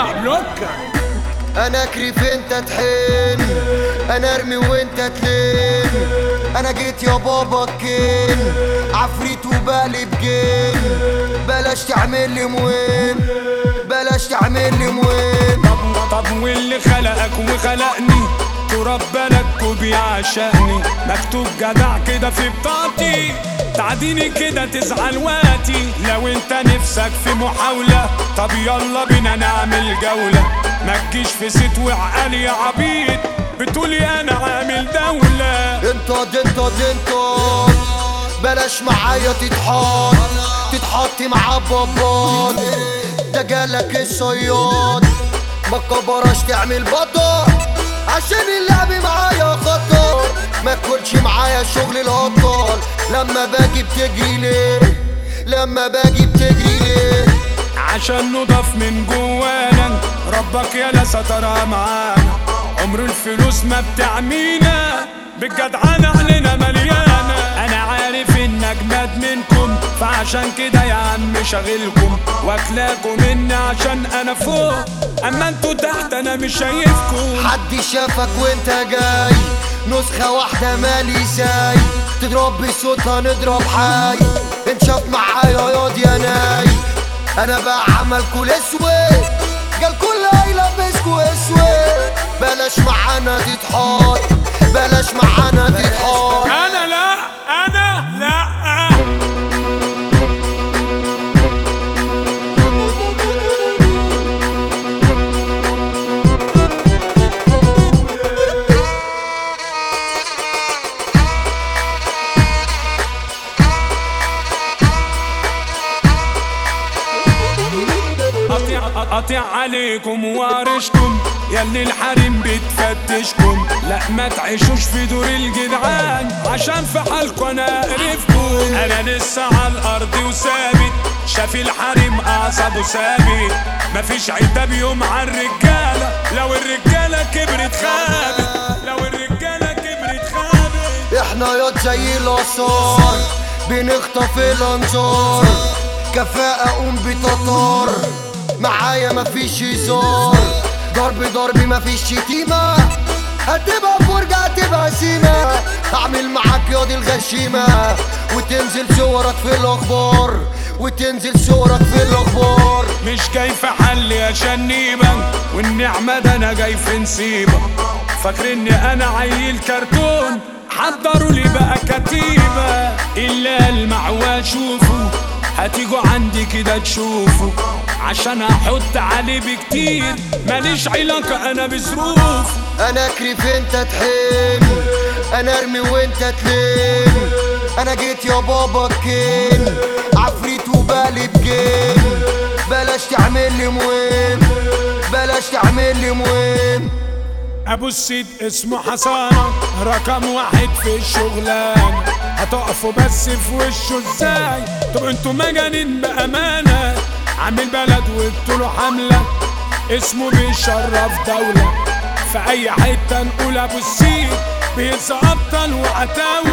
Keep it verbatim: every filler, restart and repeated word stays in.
بلوكة بلوكة. انا كريف انت تحن، انا ارمي وانت تلين. انا جيت يا بابا الكين، عفريت وبقلب جن. بلاش تعمل لي موين، بلاش تعمل لي موين. طب طب واللي خلقك وخلقني تراب بالك وبيعشقني، مكتوب جدع كده في بطاقتي، تعديني كده تزعل وقتي. لو انت نفسك في محاولة طب يلا بينا نعمل جولة، ما تجيش في ست وعقالي يا عبيد بتقولي انا عامل دولة. انت انت انت بلاش معايا تتحط، تتحط مع بابات. ده جالك الصياد ما تكبرش تعمل بطل، عشان اللعب معايا خطر. ما تكونش معايا شغل الهطال. لما باجي بتجري ليه، لما باجي بتجري ليه؟ عشان نضاف من جوانا، ربك يالا سترها معانا. عمر الفلوس ما بتعمينا، بالجدعانة علينا مليانة. انا عارف ان اجمد منكم، فعشان كده يا عم شاغلكم واكلاكم مني عشان انا فوق، اما انتوا تحت انا مش شايفكم. حد شافك وانت جاي نسخة واحدة مالي زي، تضرب بصوتها نضرب حي. انشاف معايا ياض يا ناي، انا بقى عملكوا الاسود، قال كل هيلبسكوا اسود. بلاش معانا تتحط، بلاش معانا تتحط. انا لا انا لا قاطع عليكم وارشكم ياللي الحريم بتفتشكم. لا ما تعيشوش في دور الجدعان، عشان في حالكم انا قرفكم. انا لسه على الارض وثابت، شاف الحريم اعصابه ثابت. مفيش عتاب يوم على الرجاله، لو الرجاله كبرت خابت، لو الرجاله كبرت خابت. احنا ياض زي الاثار بنخطف الانظار، كفاءة قوم بتطار. معايا مفيش هزار، ضرب ضرب مفيش شتيمة. هتبقى فرجة هتبقى سيمة، هعمل معاك ياض الغشيمة، وتنزل صورك في الاخبار، وتنزل صورك في الاخبار. مش جاي في حل يا شنيبة، والنعمة ده انا جاي في نسيبة. فاكر اني انا عيل كرتون، حضروا لي بقى كتيبة. الا المعوى شوفوا، هتيجوا عندي كده تشوفوا، عشان احط عليه بكتير. ماليش علاقة انا بظروف. انا كريف انت تحن، انا ارمي وانت تلين. انا جيت يا بابا الكين، عفريت وبقلب جن. بلاش تعمل لي موين، بلاش تعمل لي موين. ابو السيد اسمه حسانة، رقم واحد في الشغلانة. هتقفوا بس في وشه ازاي؟ طب انتوا مجانين بامانة. عامل بلد وابتلوا حملة، اسمه بيشرف دولة. في اي حتة نقول ابو السيد بينسى ابطال وعتاولة.